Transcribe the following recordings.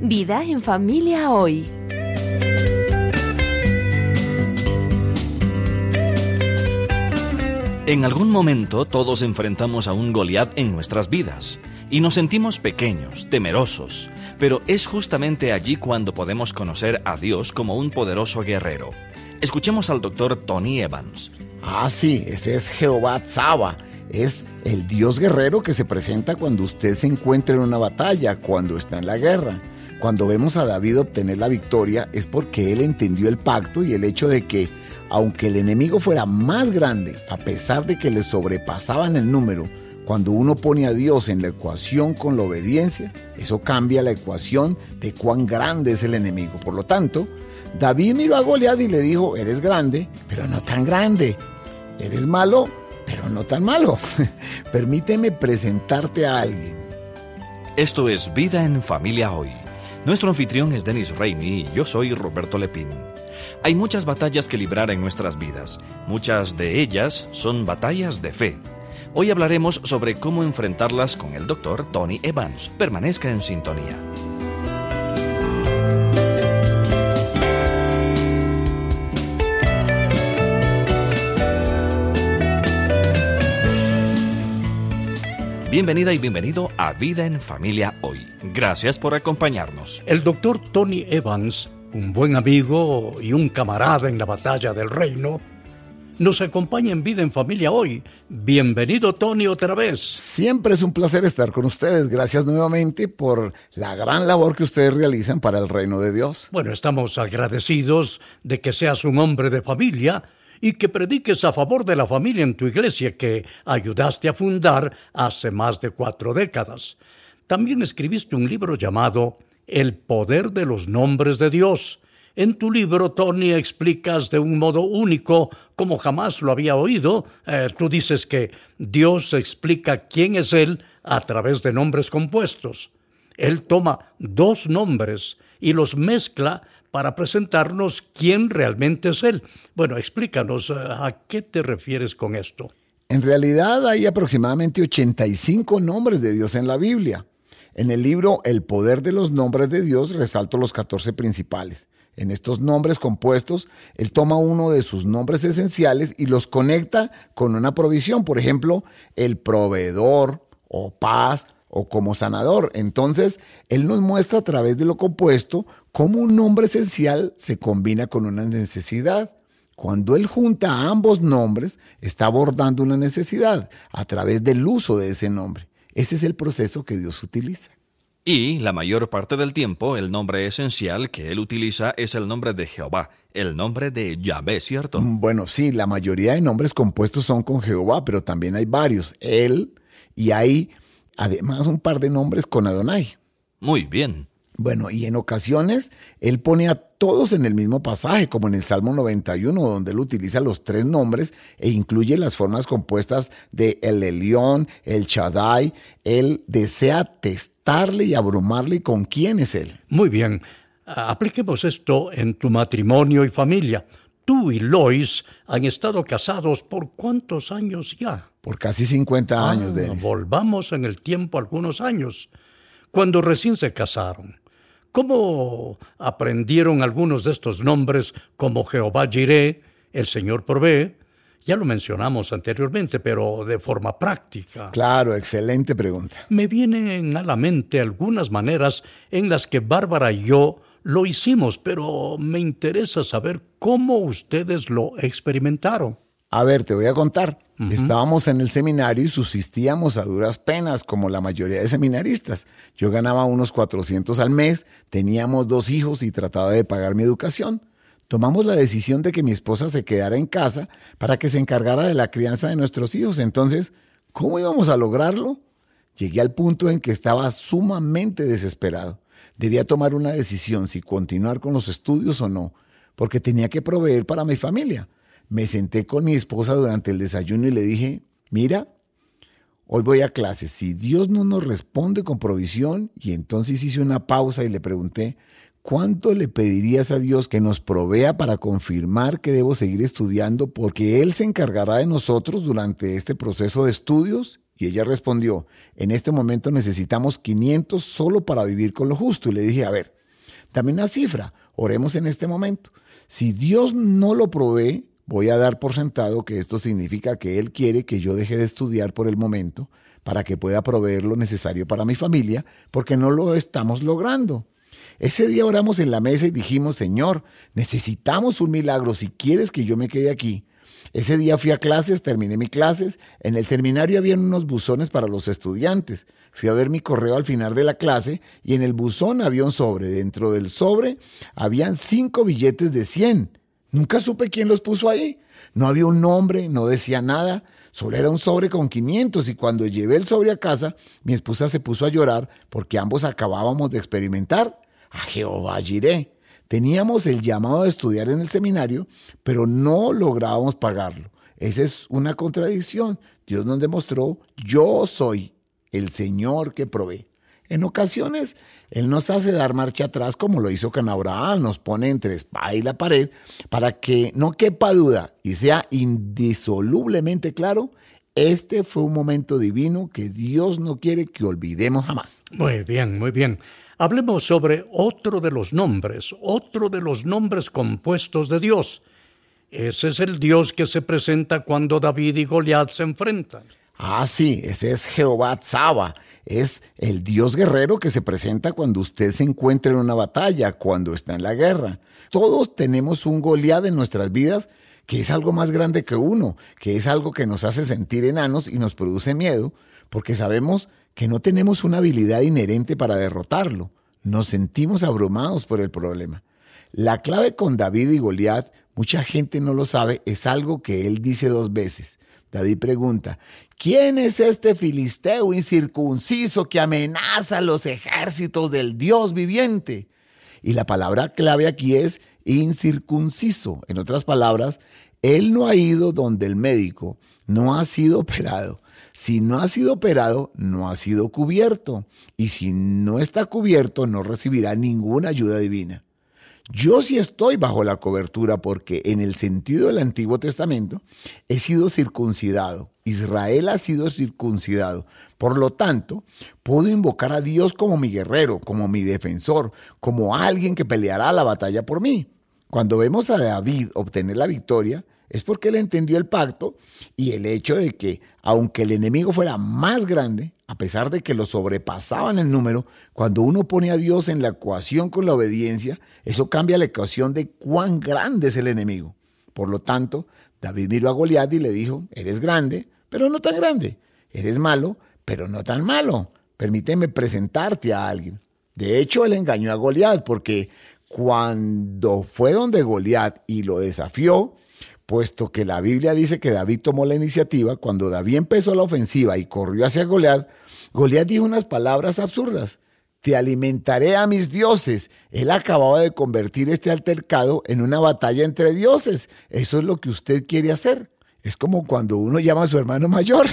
Vida en Familia Hoy. En algún momento todos enfrentamos a un Goliat en nuestras vidas y nos sentimos pequeños, temerosos, pero es justamente allí cuando podemos conocer a Dios como un poderoso guerrero. Escuchemos al doctor Tony Evans. Sí, ese es Jehová Tzava. Es el Dios guerrero que se presenta cuando usted se encuentra en una batalla, cuando está en la guerra. Cuando vemos a David obtener la victoria es porque él entendió el pacto y el hecho de que, aunque el enemigo fuera más grande, a pesar de que le sobrepasaban el número, cuando uno pone a Dios en la ecuación con la obediencia, eso cambia la ecuación de cuán grande es el enemigo. Por lo tanto, David miró a Goliat y le dijo: eres grande, pero no tan grande. Eres malo, pero no tan malo. Permíteme presentarte a alguien. Esto es Vida en Familia Hoy. Nuestro anfitrión es Dennis Raimi y yo soy Roberto Lepín. Hay muchas batallas que librar en nuestras vidas. Muchas de ellas son batallas de fe. Hoy hablaremos sobre cómo enfrentarlas con el doctor Tony Evans. Permanezca en sintonía. Bienvenida y bienvenido a Vida en Familia Hoy. Gracias por acompañarnos. El doctor Tony Evans, un buen amigo y un camarada en la batalla del reino, nos acompaña en Vida en Familia Hoy. Bienvenido, Tony, otra vez. Siempre es un placer estar con ustedes. Gracias nuevamente por la gran labor que ustedes realizan para el reino de Dios. Bueno, estamos agradecidos de que seas un hombre de familia y que prediques a favor de la familia en tu iglesia que ayudaste a fundar hace más de 4 décadas. También escribiste un libro llamado El poder de los nombres de Dios. En tu libro, Tony, explicas de un modo único, como jamás lo había oído. Tú dices que Dios explica quién es Él a través de nombres compuestos. Él toma 2 nombres y los mezcla para presentarnos quién realmente es Él. Bueno, explícanos, ¿a qué te refieres con esto? En realidad hay aproximadamente 85 nombres de Dios en la Biblia. En el libro El poder de los nombres de Dios resalto los 14 principales. En estos nombres compuestos, Él toma uno de sus nombres esenciales y los conecta con una provisión. Por ejemplo, el proveedor o paz o como sanador. Entonces, Él nos muestra a través de lo compuesto cómo un nombre esencial se combina con una necesidad. Cuando Él junta ambos nombres, está abordando una necesidad a través del uso de ese nombre. Ese es el proceso que Dios utiliza. Y la mayor parte del tiempo, el nombre esencial que Él utiliza es el nombre de Jehová, el nombre de Yahvé, ¿cierto? Bueno, sí, la mayoría de nombres compuestos son con Jehová, pero también hay varios. Él, y hay además un par de nombres con Adonai. Muy bien. Bueno, y en ocasiones Él pone a todos en el mismo pasaje, como en el Salmo 91, donde Él utiliza los 3 nombres e incluye las formas compuestas de El Elión, El Shaddai. Él desea testarle y abrumarle con quién es Él. Muy bien, apliquemos esto en tu matrimonio y familia. Tú y Lois han estado casados ¿por cuántos años ya? Por casi 50 años, Dennis. Volvamos en el tiempo algunos años, cuando recién se casaron. ¿Cómo aprendieron algunos de estos nombres como Jehová Jireh, el Señor provee? Ya lo mencionamos anteriormente, pero de forma práctica. Claro, excelente pregunta. Me vienen a la mente algunas maneras en las que Bárbara y yo lo hicimos, pero me interesa saber cómo ustedes lo experimentaron. A ver, te voy a contar. Estábamos en el seminario y subsistíamos a duras penas, como la mayoría de seminaristas. Yo ganaba unos 400 al mes, teníamos 2 hijos y trataba de pagar mi educación. Tomamos la decisión de que mi esposa se quedara en casa para que se encargara de la crianza de nuestros hijos. Entonces, ¿cómo íbamos a lograrlo? Llegué al punto en que estaba sumamente desesperado. Debía tomar una decisión si continuar con los estudios o no, porque tenía que proveer para mi familia. Me senté con mi esposa durante el desayuno y le dije: mira, hoy voy a clase. Si Dios no nos responde con provisión, y entonces hice una pausa y le pregunté: ¿cuánto le pedirías a Dios que nos provea para confirmar que debo seguir estudiando? Porque Él se encargará de nosotros durante este proceso de estudios Y ella respondió, en este momento necesitamos 500 solo para vivir con lo justo. Y le dije, a ver, dame una cifra, oremos en este momento. Si Dios no lo provee, voy a dar por sentado que esto significa que Él quiere que yo deje de estudiar por el momento para que pueda proveer lo necesario para mi familia, porque no lo estamos logrando. Ese día oramos en la mesa y dijimos, Señor, necesitamos un milagro si quieres que yo me quede aquí. Ese día fui a clases, terminé mis clases. En el seminario había unos buzones para los estudiantes. Fui a ver mi correo al final de la clase y en el buzón había un sobre. Dentro del sobre habían 5 billetes de 100. Nunca supe quién los puso ahí. No había un nombre, no decía nada. Solo era un sobre con 500 y cuando llevé el sobre a casa, mi esposa se puso a llorar porque ambos acabábamos de experimentar a Jehová Jireh. Teníamos el llamado de estudiar en el seminario, pero no lográbamos pagarlo. Esa es una contradicción. Dios nos demostró, yo soy el Señor que provee. En ocasiones, Él nos hace dar marcha atrás como lo hizo con Abraham, nos pone entre espada y la pared para que no quepa duda y sea indisolublemente claro, este fue un momento divino que Dios no quiere que olvidemos jamás. Muy bien, muy bien. Hablemos sobre otro de los nombres compuestos de Dios. Ese es el Dios que se presenta cuando David y Goliat se enfrentan. Ah, sí, ese es Jehová Tzava. Es el Dios guerrero que se presenta cuando usted se encuentra en una batalla, cuando está en la guerra. Todos tenemos un Goliat en nuestras vidas que es algo más grande que uno, que es algo que nos hace sentir enanos y nos produce miedo, porque sabemos que no tenemos una habilidad inherente para derrotarlo. Nos sentimos abrumados por el problema. La clave con David y Goliat, mucha gente no lo sabe, es algo que él dice 2 veces. David pregunta, ¿quién es este filisteo incircunciso que amenaza a los ejércitos del Dios viviente? Y la palabra clave aquí es incircunciso. En otras palabras, él no ha ido donde el médico, no ha sido operado. Si no ha sido operado, no ha sido cubierto. Y si no está cubierto, no recibirá ninguna ayuda divina. Yo sí estoy bajo la cobertura porque en el sentido del Antiguo Testamento he sido circuncidado. Israel ha sido circuncidado. Por lo tanto, puedo invocar a Dios como mi guerrero, como mi defensor, como alguien que peleará la batalla por mí. Cuando vemos a David obtener la victoria, es porque él entendió el pacto y el hecho de que, aunque el enemigo fuera más grande, a pesar de que lo sobrepasaban en número, cuando uno pone a Dios en la ecuación con la obediencia, eso cambia la ecuación de cuán grande es el enemigo. Por lo tanto, David miró a Goliat y le dijo, eres grande, pero no tan grande. Eres malo, pero no tan malo. Permíteme presentarte a alguien. De hecho, él engañó a Goliat porque cuando fue donde Goliat y lo desafió, puesto que la Biblia dice que David tomó la iniciativa, cuando David empezó la ofensiva y corrió hacia Goliat, Goliat dijo unas palabras absurdas. Te alimentaré a mis dioses. Él acababa de convertir este altercado en una batalla entre dioses. Eso es lo que usted quiere hacer. Es como cuando uno llama a su hermano mayor.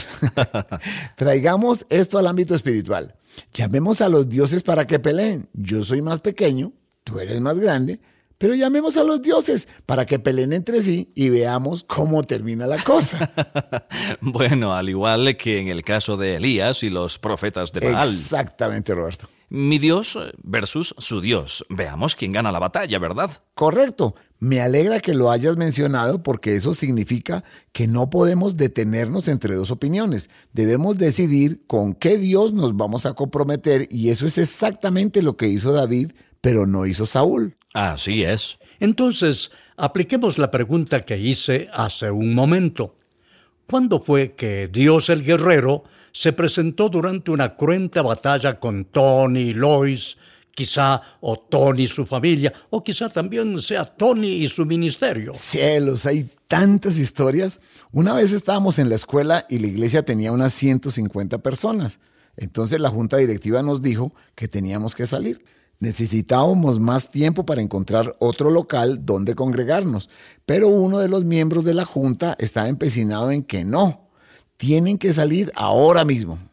Traigamos esto al ámbito espiritual. Llamemos a los dioses para que peleen. Yo soy más pequeño, tú eres más grande, pero llamemos a los dioses para que peleen entre sí y veamos cómo termina la cosa. Bueno, al igual que en el caso de Elías y los profetas de Baal. Exactamente, Roberto. Mi Dios versus su Dios. Veamos quién gana la batalla, ¿verdad? Correcto. Me alegra que lo hayas mencionado porque eso significa que no podemos detenernos entre 2 opiniones. Debemos decidir con qué Dios nos vamos a comprometer y eso es exactamente lo que hizo David, pero no hizo Saúl. Así es. Entonces, apliquemos la pregunta que hice hace un momento. ¿Cuándo fue que Dios el guerrero se presentó durante una cruenta batalla con Tony y Lois, quizá, o Tony y su familia, o quizá también sea Tony y su ministerio? Cielos, hay tantas historias. Una vez estábamos en la escuela y la iglesia tenía unas 150 personas. Entonces la junta directiva nos dijo que teníamos que salir. Necesitábamos más tiempo para encontrar otro local donde congregarnos, pero uno de los miembros de la junta estaba empecinado en que no, tienen que salir ahora mismo.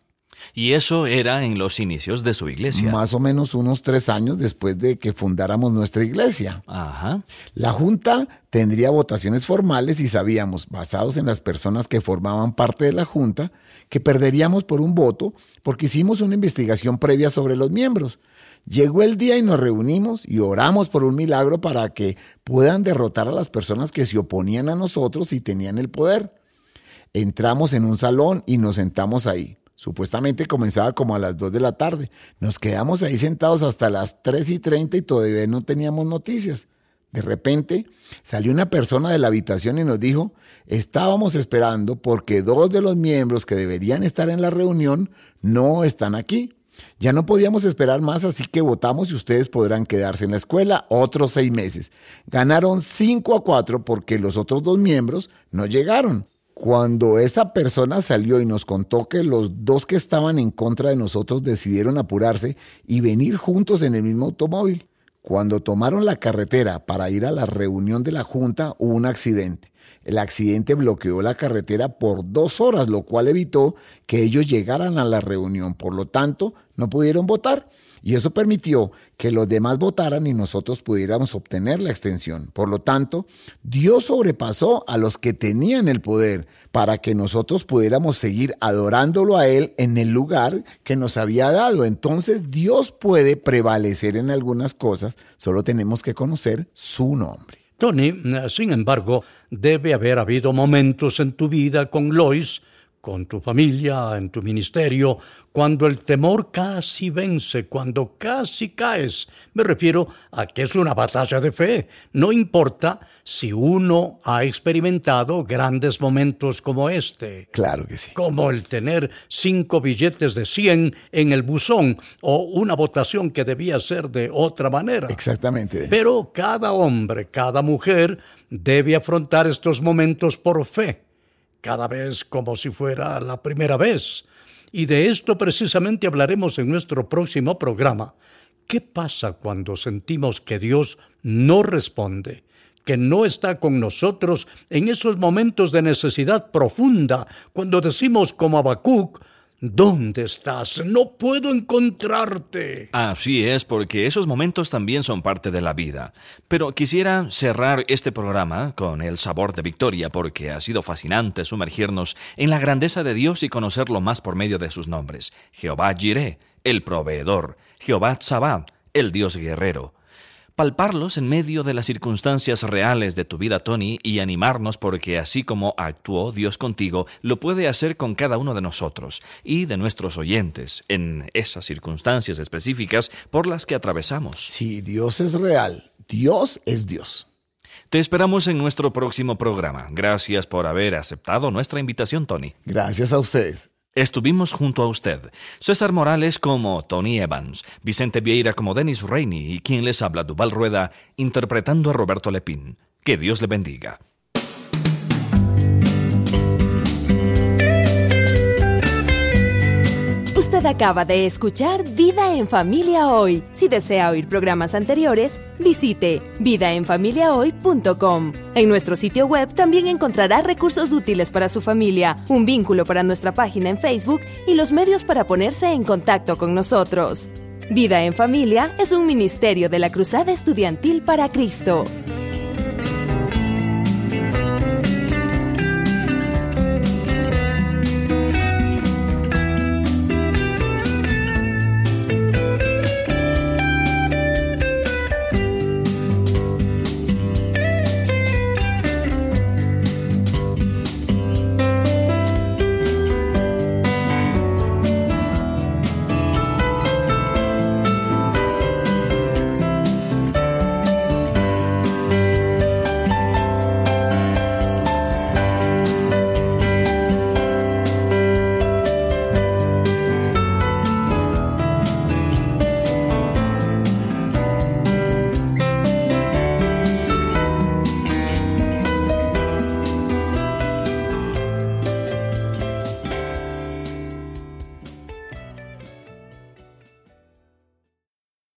Y eso era en los inicios de su iglesia. Más o menos unos 3 años después de que fundáramos nuestra iglesia. Ajá. La junta tendría votaciones formales y sabíamos, basados en las personas que formaban parte de la junta, que perderíamos por un voto porque hicimos una investigación previa sobre los miembros. Llegó el día y nos reunimos y oramos por un milagro para que puedan derrotar a las personas que se oponían a nosotros y tenían el poder. Entramos en un salón y nos sentamos ahí. Supuestamente comenzaba como a las 2 de la tarde. Nos quedamos ahí sentados hasta las 3:30 y todavía no teníamos noticias. De repente salió una persona de la habitación y nos dijo: estábamos esperando porque 2 de los miembros que deberían estar en la reunión no están aquí. Ya no podíamos esperar más, así que votamos y ustedes podrán quedarse en la escuela otros 6 meses. Ganaron 5-4 porque los otros 2 miembros no llegaron. Cuando esa persona salió y nos contó que los 2 que estaban en contra de nosotros decidieron apurarse y venir juntos en el mismo automóvil. Cuando tomaron la carretera para ir a la reunión de la junta, hubo un accidente. El accidente bloqueó la carretera por 2 horas, lo cual evitó que ellos llegaran a la reunión. Por lo tanto, no pudieron votar. Y eso permitió que los demás votaran y nosotros pudiéramos obtener la extensión. Por lo tanto, Dios sobrepasó a los que tenían el poder para que nosotros pudiéramos seguir adorándolo a Él en el lugar que nos había dado. Entonces, Dios puede prevalecer en algunas cosas, solo tenemos que conocer su nombre. Tony, sin embargo, debe haber habido momentos en tu vida con Lois, con tu familia, en tu ministerio, cuando el temor casi vence, cuando casi caes. Me refiero a que es una batalla de fe. No importa si uno ha experimentado grandes momentos como este. Claro que sí. Como el tener 5 billetes de 100 en el buzón o una votación que debía ser de otra manera. Exactamente. Pero cada hombre, cada mujer debe afrontar estos momentos por fe, cada vez como si fuera la primera vez. Y de esto precisamente hablaremos en nuestro próximo programa. ¿Qué pasa cuando sentimos que Dios no responde, que no está con nosotros en esos momentos de necesidad profunda, cuando decimos como Habacuc: ¿dónde estás? No puedo encontrarte. Así es, porque esos momentos también son parte de la vida. Pero quisiera cerrar este programa con el sabor de victoria, porque ha sido fascinante sumergirnos en la grandeza de Dios y conocerlo más por medio de sus nombres. Jehová Jireh, el proveedor. Jehová Tsabaoth, el Dios guerrero. Palparlos en medio de las circunstancias reales de tu vida, Tony, y animarnos porque así como actuó Dios contigo, lo puede hacer con cada uno de nosotros y de nuestros oyentes en esas circunstancias específicas por las que atravesamos. Sí, Dios es real. Dios es Dios. Te esperamos en nuestro próximo programa. Gracias por haber aceptado nuestra invitación, Tony. Gracias a ustedes. Estuvimos junto a usted, César Morales como Tony Evans, Vicente Vieira como Dennis Rainey y quien les habla, Duval Rueda, interpretando a Roberto Lepín. Que Dios le bendiga. Usted acaba de escuchar Vida en Familia Hoy. Si desea oír programas anteriores, visite vidaenfamiliahoy.com. En nuestro sitio web también encontrará recursos útiles para su familia, un vínculo para nuestra página en Facebook y los medios para ponerse en contacto con nosotros. Vida en Familia es un ministerio de la Cruzada Estudiantil para Cristo.